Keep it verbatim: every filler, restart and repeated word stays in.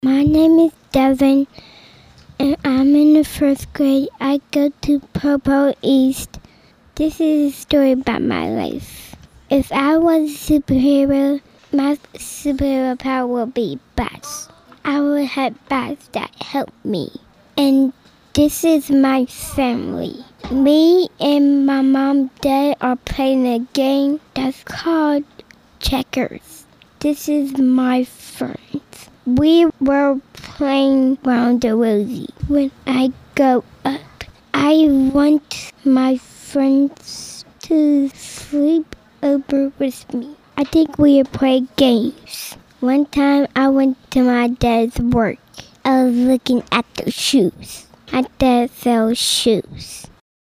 My name is Devin, and I'm in the first grade. I go to Purple East. This is a story about my life. If I was a superhero, my superhero power would be bats. I would have bats that help me. And this is my family. Me and my mom and dad are playing a game that's called checkers. This is my friends. We were playing round the rosy. When I go up, I want my friends to sleep over with me. I think we play games. One time I went to my dad's work. I was looking at the shoes. My dad sells shoes.